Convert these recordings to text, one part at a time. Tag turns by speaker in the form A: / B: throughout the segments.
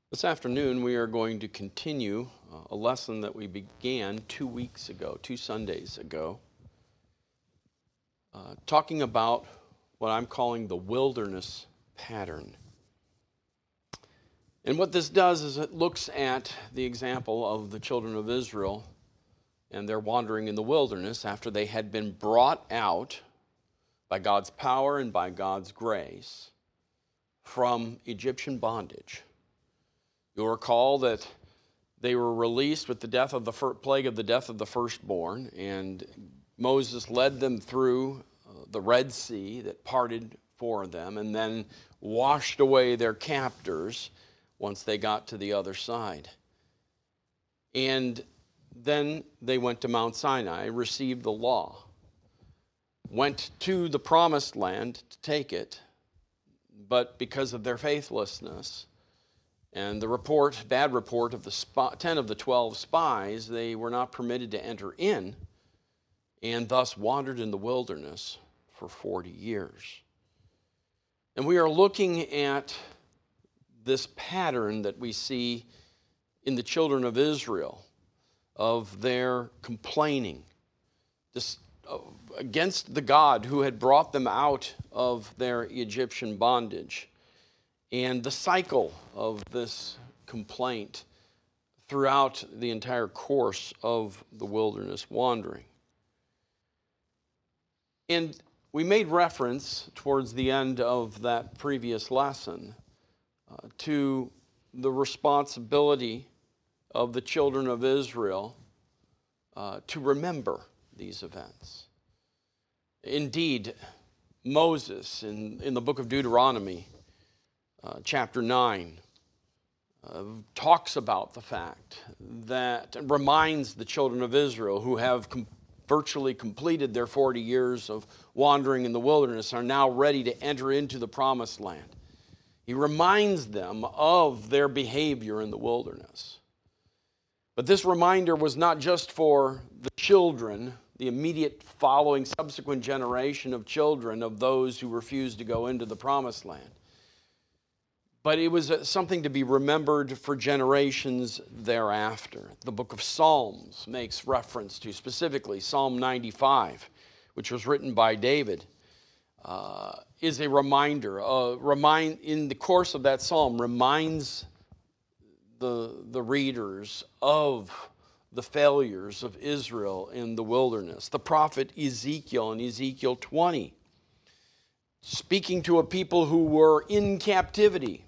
A: This afternoon, we are going to continue a lesson that we began 2 weeks ago, 2 Sundays ago, talking about what I'm calling the wilderness pattern. And what this does is it looks at the example of the children of Israel and their wandering in the wilderness after they had been brought out by God's power and by God's grace from Egyptian bondage. You'll recall that they were released with the death of the plague of the death of the firstborn, and Moses led them through the Red Sea that parted for them and then washed away their captors once they got to the other side. And then they went to Mount Sinai, received the law, went to the promised land to take it, but because of their faithlessness and the bad report of the 10 of the 12 spies, they were not permitted to enter in and thus wandered in the wilderness for 40 years. And we are looking at this pattern that we see in the children of Israel of their complaining against the God who had brought them out of their Egyptian bondage, and the cycle of this complaint throughout the entire course of the wilderness wandering. And we made reference towards the end of that previous lesson to the responsibility of the children of Israel to remember these events. Indeed, Moses in the book of Deuteronomy, chapter 9, talks about the fact that, reminds the children of Israel who have virtually completed their 40 years of wandering in the wilderness, are now ready to enter into the promised land. He reminds them of their behavior in the wilderness. But this reminder was not just for the children, the immediate following subsequent generation of children of those who refused to go into the promised land, but it was something to be remembered for generations thereafter. The book of Psalms makes reference to specifically Psalm 95, which was written by David, is a reminder. In the course of that psalm, reminds the readers of the failures of Israel in the wilderness. The prophet Ezekiel in Ezekiel 20, speaking to a people who were in captivity,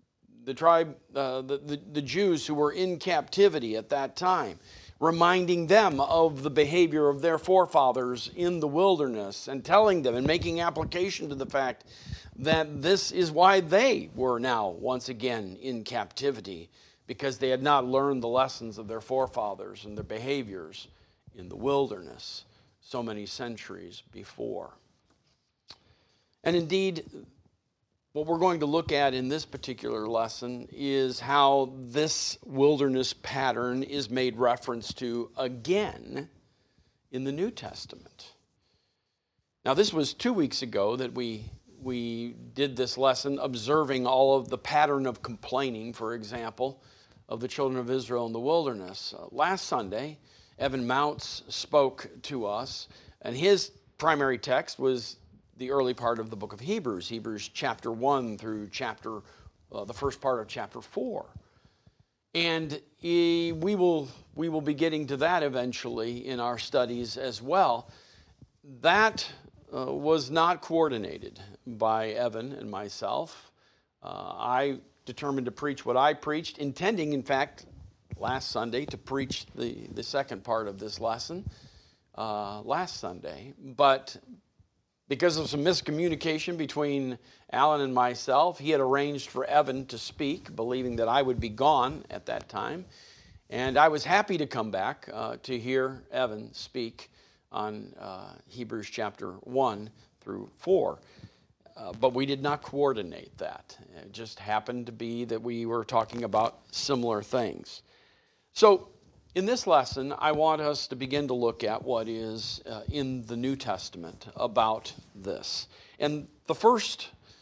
A: the Jews who were in captivity at that time, reminding them of the behavior of their forefathers in the wilderness and telling them and making application to the fact that this is why they were now once again in captivity, because they had not learned the lessons of their forefathers and their behaviors in the wilderness so many centuries before. And indeed, what we're going to look at in this particular lesson is how this wilderness pattern is made reference to again in the New Testament. Now, this was 2 weeks ago that we did this lesson, observing all of the pattern of complaining, for example, of the children of Israel in the wilderness. Last Sunday, Evan Mounts spoke to us, and his primary text was the early part of the book of Hebrews chapter 1 through the first part of chapter 4. And we will be getting to that eventually in our studies as well. That was not coordinated by Evan and myself. I determined to preach what I preached, intending, in fact, last Sunday to preach the second part of this lesson last Sunday. But because of some miscommunication between Alan and myself, he had arranged for Evan to speak, believing that I would be gone at that time. And I was happy to come back to hear Evan speak on Hebrews chapter 1 through 4. But we did not coordinate that. It just happened to be that we were talking about similar things. So in this lesson, I want us to begin to look at what is in the New Testament about this. And the first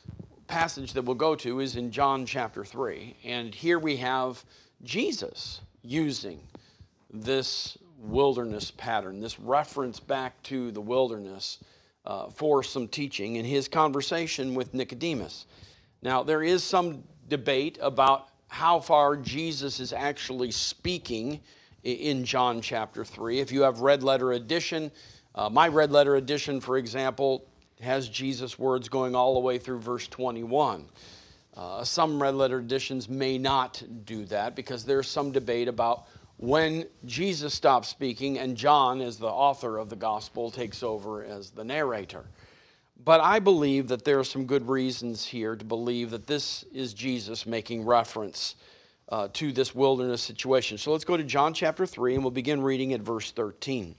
A: passage that we'll go to is in John chapter 3. And here we have Jesus using this wilderness pattern, this reference back to the wilderness for some teaching in his conversation with Nicodemus. Now, there is some debate about how far Jesus is actually speaking in John chapter 3. If you have red letter edition, my red letter edition, for example, has Jesus' words going all the way through verse 21. Some red letter editions may not do that because there's some debate about when Jesus stops speaking and John, as the author of the gospel, takes over as the narrator. But I believe that there are some good reasons here to believe that this is Jesus making reference to this wilderness situation. So let's go to John chapter 3 and we'll begin reading at verse 13.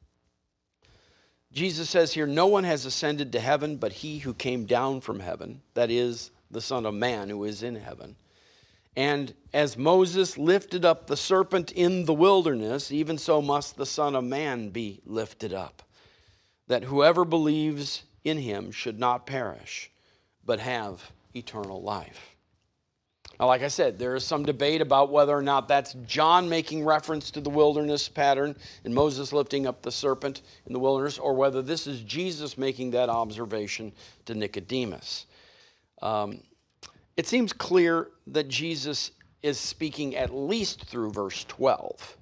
A: Jesus says here, "No one has ascended to heaven but he who came down from heaven, that is, the Son of Man who is in heaven. And as Moses lifted up the serpent in the wilderness, even so must the Son of Man be lifted up, that whoever believes in him should not perish, but have eternal life." Now, like I said, there is some debate about whether or not that's John making reference to the wilderness pattern and Moses lifting up the serpent in the wilderness, or whether this is Jesus making that observation to Nicodemus. It seems clear that Jesus is speaking at least through verse 12.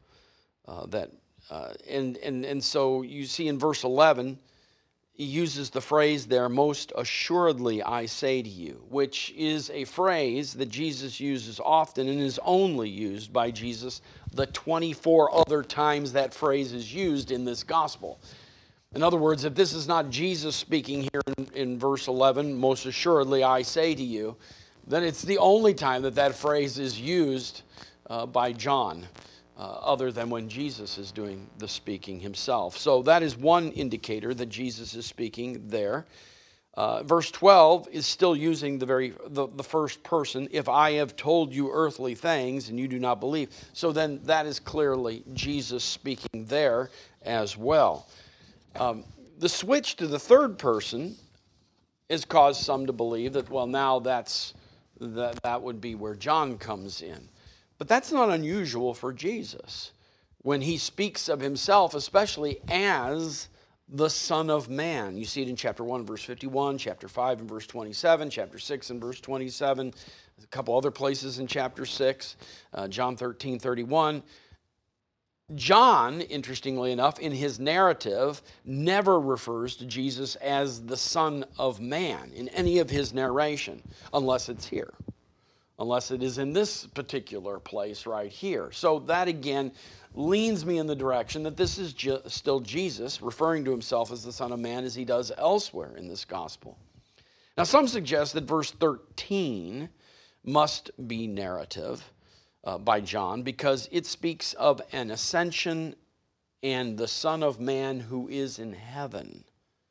A: And so you see in verse 11, he uses the phrase there, "Most assuredly I say to you," which is a phrase that Jesus uses often and is only used by Jesus the 24 other times that phrase is used in this gospel. In other words, if this is not Jesus speaking here in verse 11, "Most assuredly I say to you," then it's the only time that that phrase is used by John, other than when Jesus is doing the speaking himself. So that is one indicator that Jesus is speaking there. Verse 12 is still using the first person, "If I have told you earthly things and you do not believe." So then that is clearly Jesus speaking there as well. The switch to the third person has caused some to believe that, well, now that would be where John comes in. But that's not unusual for Jesus when he speaks of himself, especially as the Son of Man. You see it in chapter 1, verse 51, chapter 5 and verse 27, chapter 6 and verse 27, a couple other places in chapter 6, John 13:31. John, interestingly enough, in his narrative, never refers to Jesus as the Son of Man in any of his narration, unless it's here. Unless it is in this particular place right here. So that again leans me in the direction that this is still Jesus referring to himself as the Son of Man as he does elsewhere in this gospel. Now some suggest that verse 13 must be narrative by John because it speaks of an ascension and the Son of Man who is in heaven.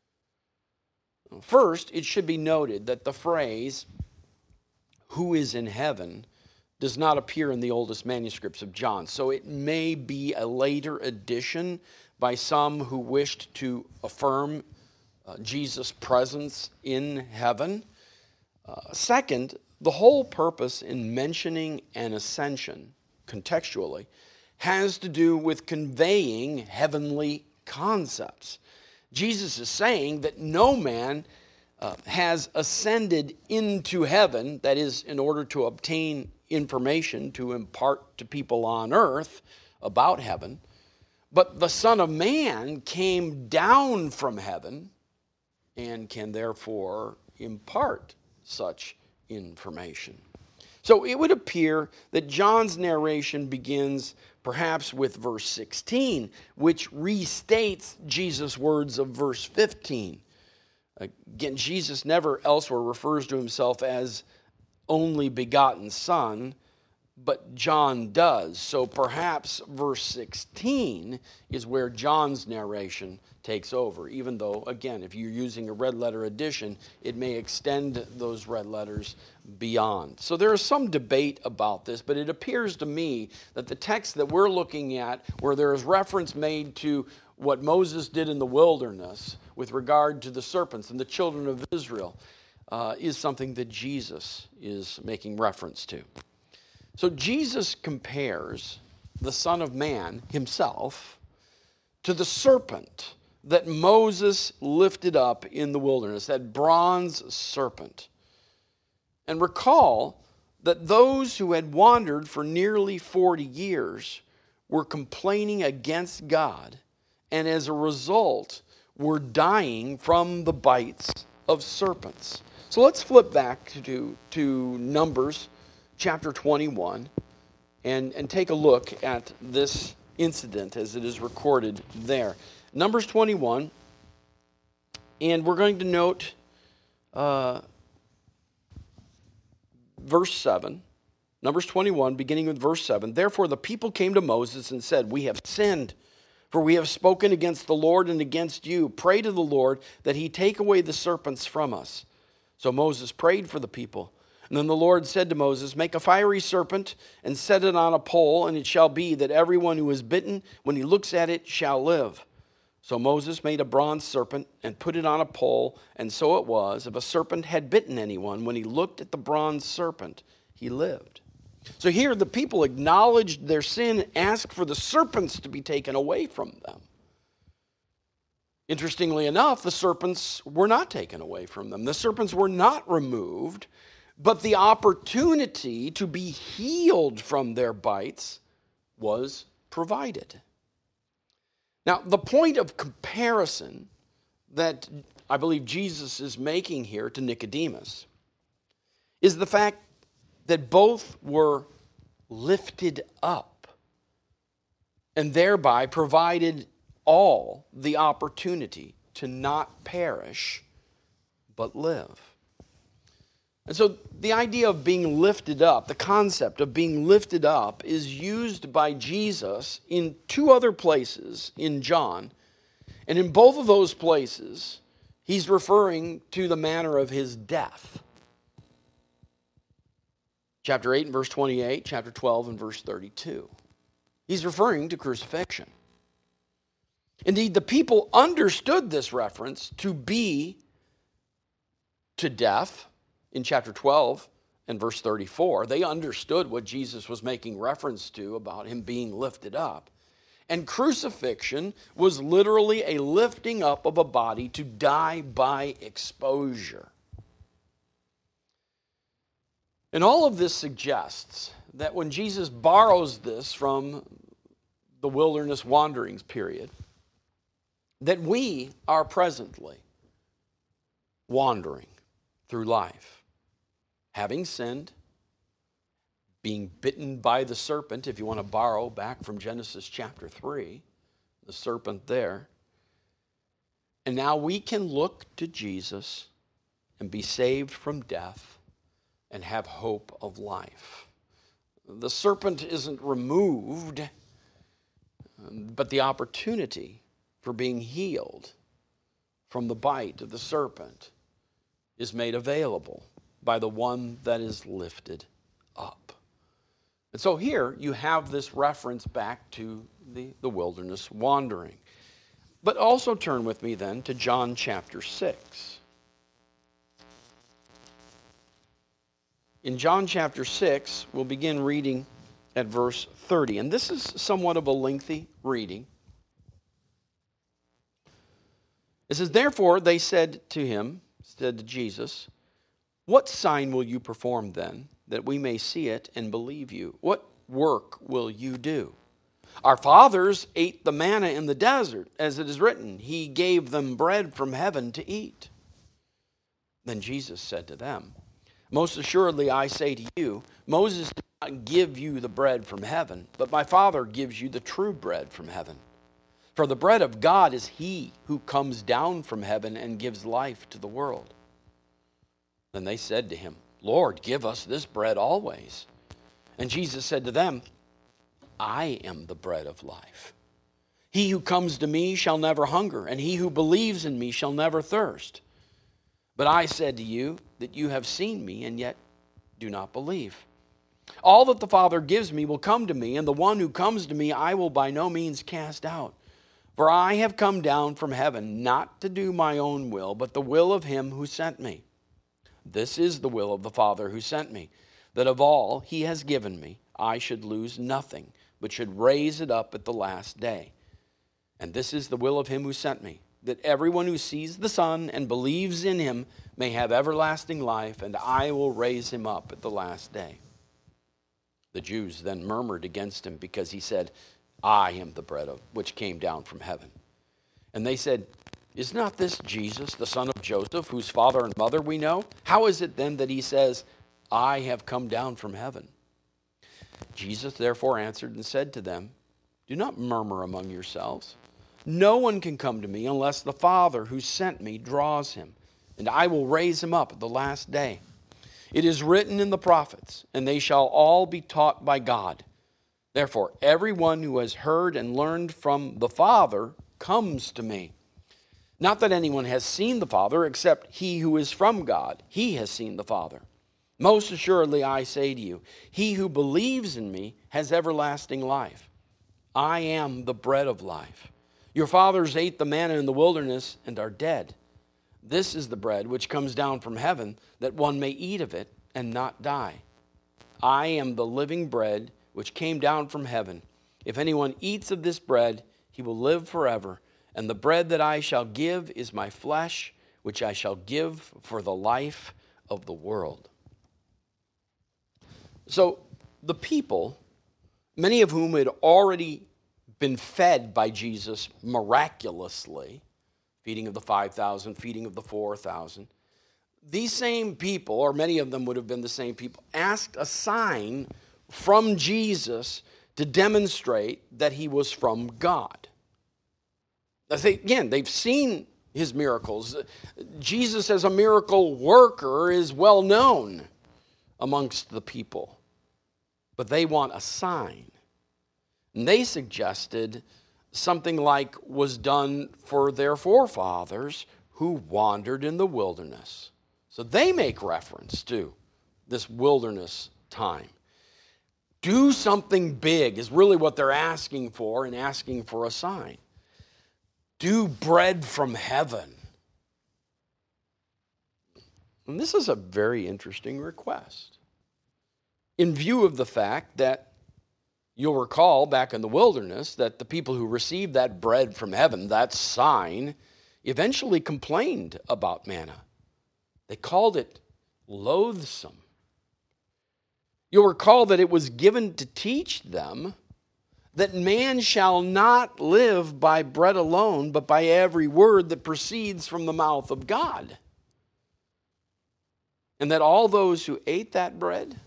A: First, it should be noted that the phrase "who is in heaven" does not appear in the oldest manuscripts of John. So it may be a later addition by some who wished to affirm Jesus' presence in heaven. Second, the whole purpose in mentioning an ascension, contextually, has to do with conveying heavenly concepts. Jesus is saying that no man has ascended into heaven, that is, in order to obtain information to impart to people on earth about heaven, but the Son of Man came down from heaven and can therefore impart such information. So it would appear that John's narration begins perhaps with verse 16, which restates Jesus' words of verse 15. Again, Jesus never elsewhere refers to himself as only begotten Son, but John does. So perhaps verse 16 is where John's narration takes over, even though, again, if you're using a red letter edition, it may extend those red letters beyond. So there is some debate about this, but it appears to me that the text that we're looking at, where there is reference made to what Moses did in the wilderness with regard to the serpents and the children of Israel, is something that Jesus is making reference to. So Jesus compares the Son of Man himself to the serpent that Moses lifted up in the wilderness, that bronze serpent. And recall that those who had wandered for nearly 40 years were complaining against God, and as a result were dying from the bites of serpents. So let's flip back to Numbers chapter 21 and take a look at this incident as it is recorded there. Numbers 21, and we're going to note verse 7. Numbers 21, beginning with verse 7. Therefore the people came to Moses and said, "We have sinned, for we have spoken against the Lord and against you. Pray to the Lord that he take away the serpents from us." So Moses prayed for the people. And then the Lord said to Moses, "Make a fiery serpent and set it on a pole, and it shall be that everyone who is bitten, when he looks at it, shall live." So Moses made a bronze serpent and put it on a pole, and so it was, if a serpent had bitten anyone, when he looked at the bronze serpent, he lived. So here the people acknowledged their sin, asked for the serpents to be taken away from them. Interestingly enough, the serpents were not taken away from them. The serpents were not removed, but the opportunity to be healed from their bites was provided. Now, the point of comparison that I believe Jesus is making here to Nicodemus is the fact that both were lifted up and thereby provided all the opportunity to not perish but live. And so the idea of being lifted up, the concept of being lifted up, is used by Jesus in two other places in John. And in both of those places, he's referring to the manner of his death. Chapter 8 and verse 28, chapter 12 and verse 32. He's referring to crucifixion. Indeed, the people understood this reference to be to death. In chapter 12 and verse 34, they understood what Jesus was making reference to about him being lifted up. And crucifixion was literally a lifting up of a body to die by exposure. And all of this suggests that when Jesus borrows this from the wilderness wanderings period, that we are presently wandering through life, having sinned, being bitten by the serpent, if you want to borrow back from Genesis chapter 3, the serpent there. And now we can look to Jesus and be saved from death and have hope of life. The serpent isn't removed, but the opportunity for being healed from the bite of the serpent is made available by the one that is lifted up. And so here you have this reference back to the wilderness wandering. But also turn with me then to John chapter 6. In John chapter 6, we'll begin reading at verse 30. And this is somewhat of a lengthy reading. It says, "Therefore they said to Jesus, 'What sign will you perform then, that we may see it and believe you? What work will you do? Our fathers ate the manna in the desert, as it is written, He gave them bread from heaven to eat.' Then Jesus said to them, 'Most assuredly I say to you, Moses did not give you the bread from heaven, but my Father gives you the true bread from heaven. For the bread of God is He who comes down from heaven and gives life to the world.' Then they said to him, 'Lord, give us this bread always.' And Jesus said to them, 'I am the bread of life. He who comes to me shall never hunger, and he who believes in me shall never thirst. But I said to you that you have seen me, and yet do not believe. All that the Father gives me will come to me, and the one who comes to me I will by no means cast out. For I have come down from heaven not to do my own will, but the will of him who sent me. This is the will of the Father who sent me, that of all he has given me, I should lose nothing, but should raise it up at the last day. And this is the will of him who sent me, that everyone who sees the Son and believes in him may have everlasting life, and I will raise him up at the last day." The Jews then murmured against him because he said, "I am the bread which came down from heaven." And they said, "Is not this Jesus, the son of Joseph, whose father and mother we know? How is it then that he says, 'I have come down from heaven'?" Jesus therefore answered and said to them, "Do not murmur among yourselves. No one can come to me unless the Father who sent me draws him, and I will raise him up at the last day. It is written in the prophets, and they shall all be taught by God. Therefore, everyone who has heard and learned from the Father comes to me. Not that anyone has seen the Father except he who is from God. He has seen the Father. Most assuredly, I say to you, he who believes in me has everlasting life. I am the bread of life. Your fathers ate the manna in the wilderness and are dead. This is the bread which comes down from heaven, that one may eat of it and not die. I am the living bread which came down from heaven. If anyone eats of this bread, he will live forever. And the bread that I shall give is my flesh, which I shall give for the life of the world." So the people, many of whom had already been fed by Jesus miraculously, feeding of the 5,000, feeding of the 4,000, these same people, or many of them would have been the same people, asked a sign from Jesus to demonstrate that he was from God. Again, they've seen his miracles. Jesus as a miracle worker is well known amongst the people. But they want a sign. And they suggested something like was done for their forefathers who wandered in the wilderness. So they make reference to this wilderness time. Do something big is really what they're asking for and asking for a sign. Do bread from heaven. And this is a very interesting request. In view of the fact that you'll recall back in the wilderness that the people who received that bread from heaven, that sign, eventually complained about manna. They called it loathsome. You'll recall that it was given to teach them that man shall not live by bread alone, but by every word that proceeds from the mouth of God. And that all those who ate that bread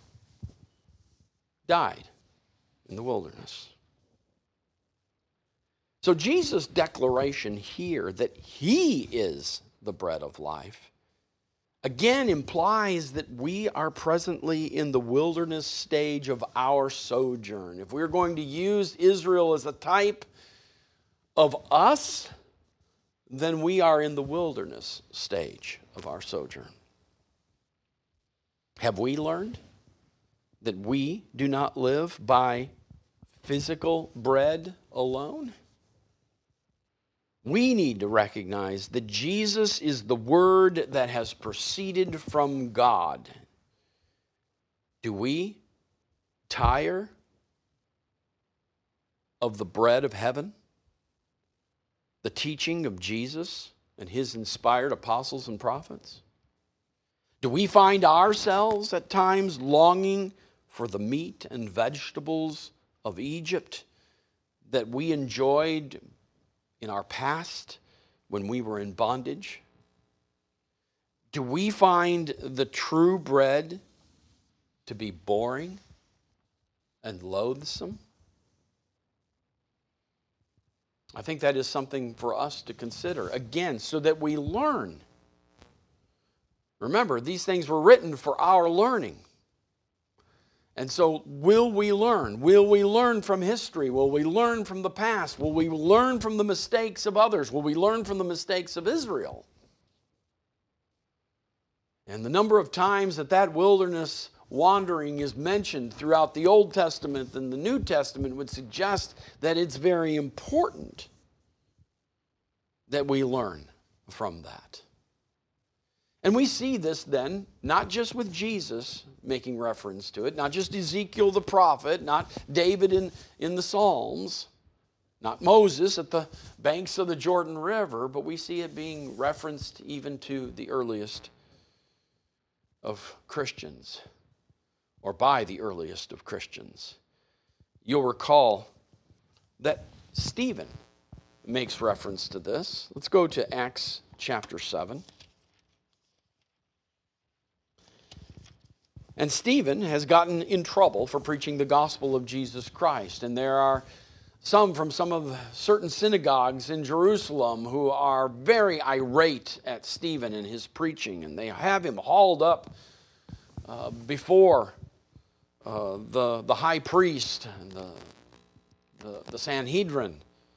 A: died in the wilderness. So Jesus' declaration here that he is the bread of life again implies that we are presently in the wilderness stage of our sojourn. If we're going to use Israel as a type of us, then we are in the wilderness stage of our sojourn. Have we learned that we do not live by physical bread alone? We need to recognize that Jesus is the word that has proceeded from God. Do we tire of the bread of heaven? The teaching of Jesus and his inspired apostles and prophets? Do we find ourselves at times longing for the meat and vegetables of Egypt that we enjoyed in our past when we were in bondage? Do we find the true bread to be boring and loathsome? I think that is something for us to consider, again, so that we learn. Remember, these things were written for our learning. And so, will we learn? Will we learn from history? Will we learn from the past? Will we learn from the mistakes of others? Will we learn from the mistakes of Israel? And the number of times that wilderness wandering is mentioned throughout the Old Testament and the New Testament would suggest that it's very important that we learn from that. And we see this then, not just with Jesus making reference to it, not just Ezekiel the prophet, not David in the Psalms, not Moses at the banks of the Jordan River, but we see it being referenced even to the earliest of Christians, or by the earliest of Christians. You'll recall that Stephen makes reference to this. Let's go to Acts chapter 7. And Stephen has gotten in trouble for preaching the gospel of Jesus Christ. And there are some from some of certain synagogues in Jerusalem who are very irate at Stephen and his preaching. And they have him hauled up before the high priest and the Sanhedrin.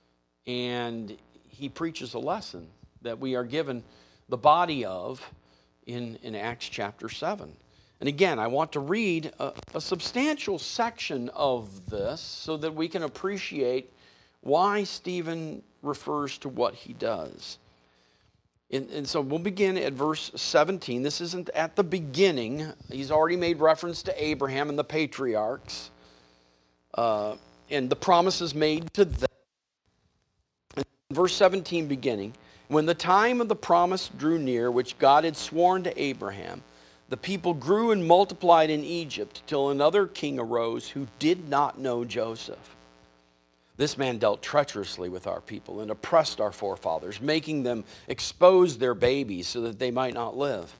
A: And he preaches a lesson that we are given the body of in Acts chapter 7. And again, I want to read a substantial section of this so that we can appreciate why Stephen refers to what he does. And so we'll begin at verse 17. This isn't at the beginning. He's already made reference to Abraham and the patriarchs and the promises made to them. And verse 17 beginning, when the time of the promise drew near, which God had sworn to Abraham, the people grew and multiplied in Egypt till another king arose who did not know Joseph. This man dealt treacherously with our people and oppressed our forefathers, making them expose their babies so that they might not live.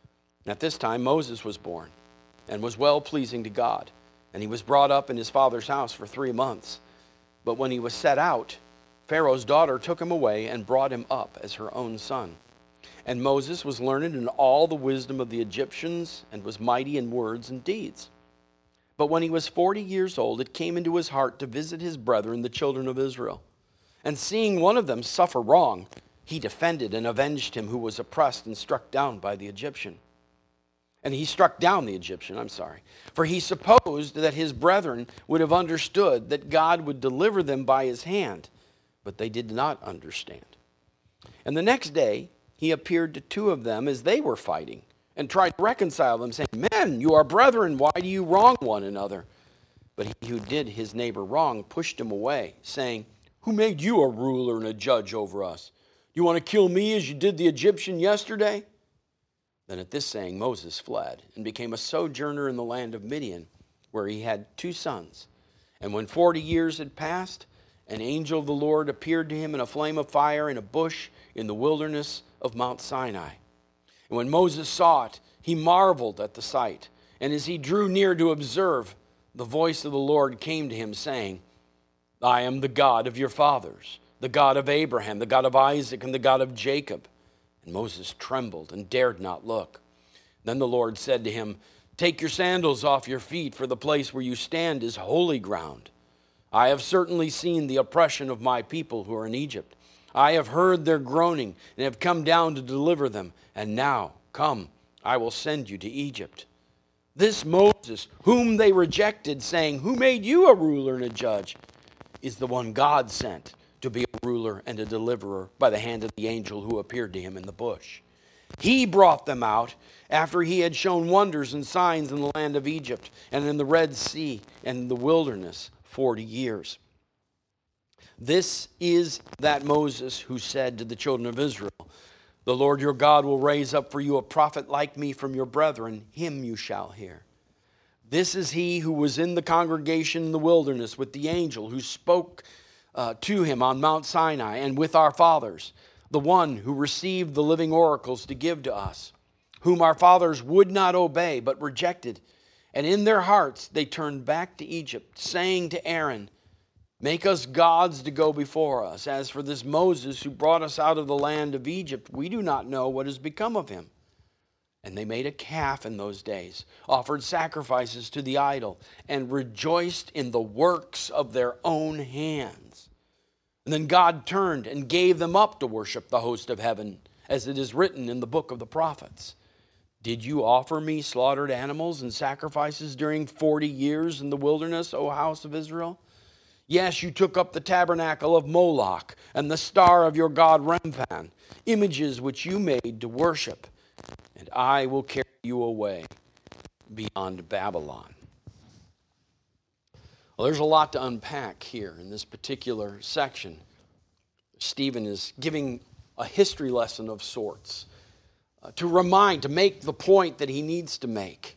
A: At this time Moses was born and was well-pleasing to God, and he was brought up in his father's house for 3 months. But when he was set out, Pharaoh's daughter took him away and brought him up as her own son. And Moses was learned in all the wisdom of the Egyptians and was mighty in words and deeds. But when he was 40 years old, it came into his heart to visit his brethren, the children of Israel. And seeing one of them suffer wrong, he defended and avenged him who was oppressed and struck down by the Egyptian. And he struck down the Egyptian, for he supposed that his brethren would have understood that God would deliver them by his hand, but they did not understand. And the next day he appeared to 2 of them as they were fighting, and tried to reconcile them, saying, Men, you are brethren, why do you wrong one another? But he who did his neighbor wrong pushed him away, saying, Who made you a ruler and a judge over us? Do you want to kill me as you did the Egyptian yesterday? Then at this saying Moses fled, and became a sojourner in the land of Midian, where he had 2 sons. And when 40 years had passed, an angel of the Lord appeared to him in a flame of fire in a bush in the wilderness of Mount Sinai. And when Moses saw it, he marveled at the sight. And as he drew near to observe, the voice of the Lord came to him, saying, I am the God of your fathers, the God of Abraham, the God of Isaac, and the God of Jacob. And Moses trembled and dared not look. Then the Lord said to him, Take your sandals off your feet, for the place where you stand is holy ground. I have certainly seen the oppression of my people who are in Egypt. I have heard their groaning and have come down to deliver them. And now, come, I will send you to Egypt. This Moses, whom they rejected, saying, Who made you a ruler and a judge? Is the one God sent to be a ruler and a deliverer by the hand of the angel who appeared to him in the bush. He brought them out after he had shown wonders and signs in the land of Egypt and in the Red Sea and in the wilderness 40 years. This is that Moses who said to the children of Israel, The Lord your God will raise up for you a prophet like me from your brethren, him you shall hear. This is he who was in the congregation in the wilderness with the angel who spoke to him on Mount Sinai and with our fathers, the one who received the living oracles to give to us, whom our fathers would not obey but rejected. And in their hearts they turned back to Egypt, saying to Aaron, Make us gods to go before us. As for this Moses who brought us out of the land of Egypt, we do not know what has become of him. And they made a calf in those days, offered sacrifices to the idol, and rejoiced in the works of their own hands. And then God turned and gave them up to worship the host of heaven, as it is written in the book of the prophets. Did you offer me slaughtered animals and sacrifices during 40 years in the wilderness, O house of Israel? Yes, you took up the tabernacle of Moloch and the star of your god Remphan, images which you made to worship. and I will carry you away beyond Babylon. Well, there's a lot to unpack here in this particular section. Stephen is giving a history lesson of sorts to make the point that he needs to make.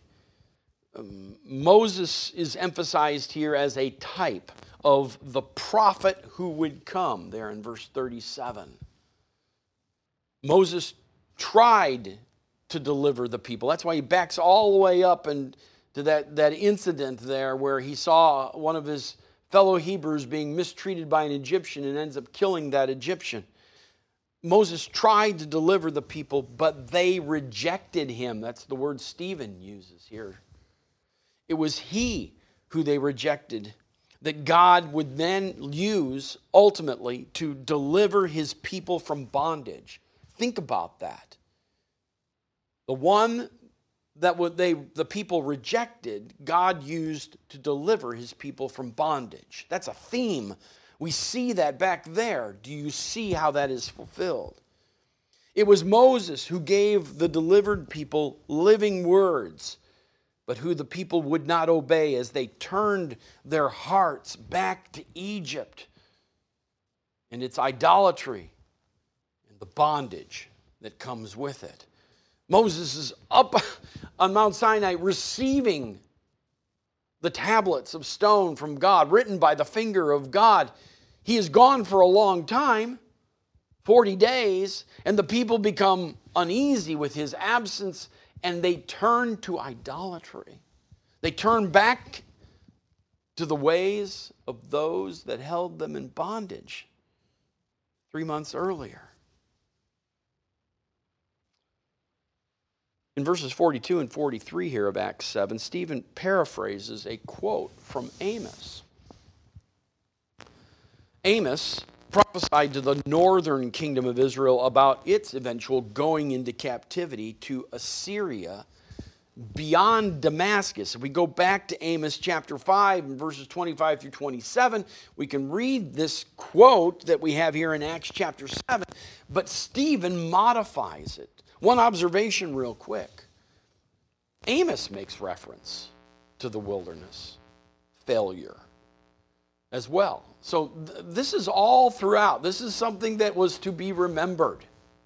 A: Moses is emphasized here as a type of the prophet who would come, there in verse 37. Moses tried to deliver the people. That's why he backs all the way up and to that incident there where he saw one of his fellow Hebrews being mistreated by an Egyptian and ends up killing that Egyptian. Moses tried to deliver the people, but they rejected him. That's the word Stephen uses here. It was he who they rejected that God would then use ultimately to deliver his people from bondage. Think about that. The one that the people rejected, God used to deliver his people from bondage. That's a theme. We see that back there. Do you see how that is fulfilled? It was Moses who gave the delivered people living words, but who the people would not obey as they turned their hearts back to Egypt and its idolatry and the bondage that comes with it. Moses is up on Mount Sinai receiving the tablets of stone from God, written by the finger of God. He is gone for a long time, 40 days, and the people become uneasy with his absence, and they turn to idolatry. They turn back to the ways of those that held them in bondage 3 months earlier. In verses 42 and 43 here of Acts 7, Stephen paraphrases a quote from Amos. Amos prophesied to the northern kingdom of Israel about its eventual going into captivity to Assyria beyond Damascus. If we go back to Amos chapter 5 and verses 25 through 27, we can read this quote that we have here in Acts chapter 7, but Stephen modifies it. One observation real quick. Amos makes reference to the wilderness failure as well. So this is all throughout. This is something that was to be remembered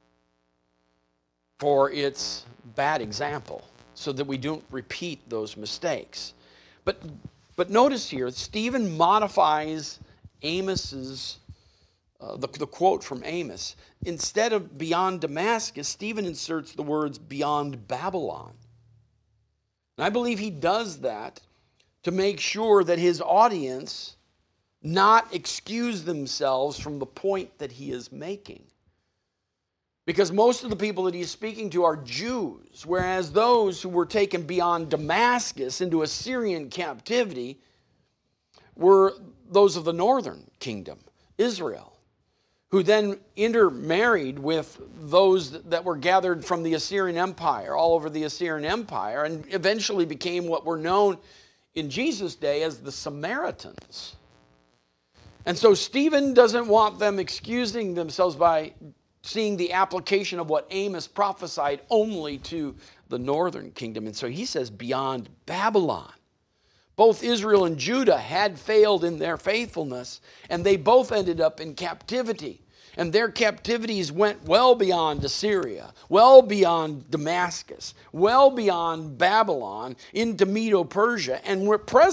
A: for its bad example so that we don't repeat those mistakes. But notice here, Stephen modifies Amos's the quote from Amos. Instead of beyond Damascus, Stephen inserts the words beyond Babylon. And I believe he does that to make sure that his audience not excuse themselves from the point that he is making. Because most of the people that he's speaking to are Jews, whereas those who were taken beyond Damascus into Assyrian captivity were those of the northern kingdom, Israel, who then intermarried with those that were gathered from the Assyrian Empire, all over the Assyrian Empire, and eventually became what were known in Jesus' day as the Samaritans. And so Stephen doesn't want them excusing themselves by seeing the application of what Amos prophesied only to the northern kingdom. And so he says beyond Babylon. Both Israel and Judah had failed in their faithfulness, and they both ended up in captivity. And their captivities went well beyond Assyria, well beyond Damascus, well beyond Babylon, into Medo-Persia, and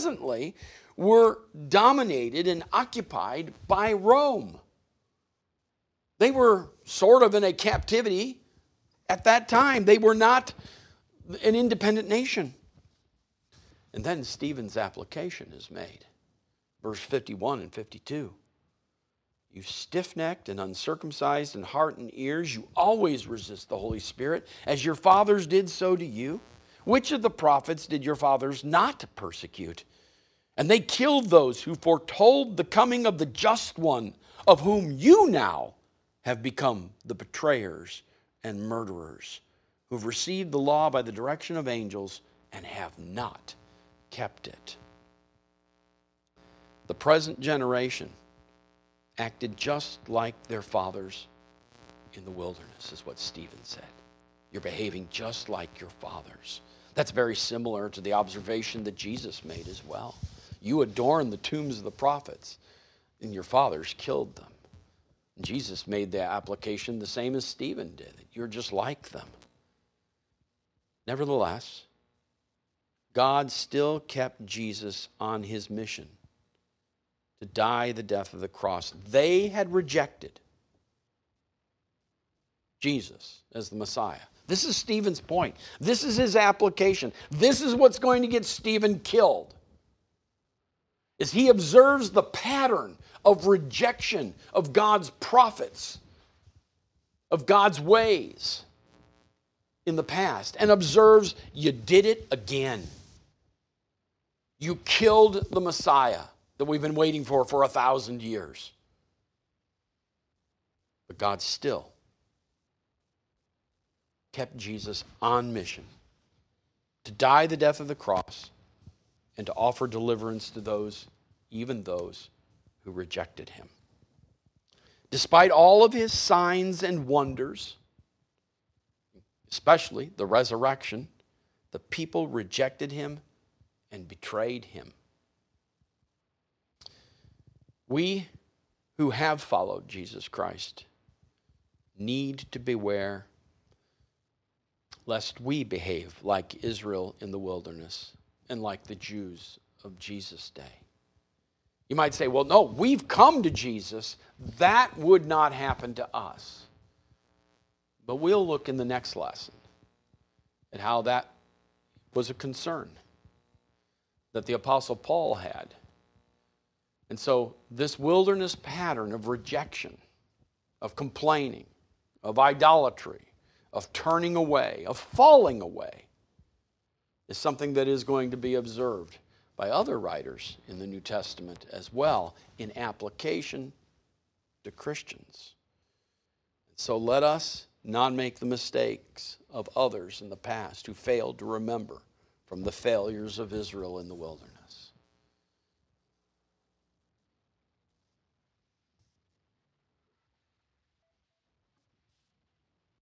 A: were dominated and occupied by Rome. They were sort of in a captivity at that time. They were not an independent nation. And then Stephen's application is made. Verse 51 and 52. You stiff-necked and uncircumcised in heart and ears, you always resist the Holy Spirit, as your fathers did so to you. Which of the prophets did your fathers not persecute? And they killed those who foretold the coming of the just one, of whom you now have become the betrayers and murderers, who've received the law by the direction of angels and have not kept it. The present generation acted just like their fathers in the wilderness, is what Stephen said. You're behaving just like your fathers. That's very similar to the observation that Jesus made as well. You adorn the tombs of the prophets, and your fathers killed them. And Jesus made the application the same as Stephen did. You're just like them. Nevertheless, God still kept Jesus on his mission to die the death of the cross. They had rejected Jesus as the Messiah. This is Stephen's point. This is his application. This is what's going to get Stephen killed. As he observes the pattern of rejection of God's prophets, of God's ways in the past, and observes, you did it again. You killed the Messiah that we've been waiting for 1,000 years. But God still kept Jesus on mission to die the death of the cross and to offer deliverance to those, even those who rejected him. Despite all of his signs and wonders, especially the resurrection, the people rejected him and betrayed him. We who have followed Jesus Christ need to beware lest we behave like Israel in the wilderness and like the Jews of Jesus' day. You might say, well, no, we've come to Jesus. That would not happen to us. But we'll look in the next lesson at how that was a concern that the Apostle Paul had. And so this wilderness pattern of rejection, of complaining, of idolatry, of turning away, of falling away, is something that is going to be observed by other writers in the New Testament as well in application to Christians. So let us not make the mistakes of others in the past who failed to remember from the failures of Israel in the wilderness.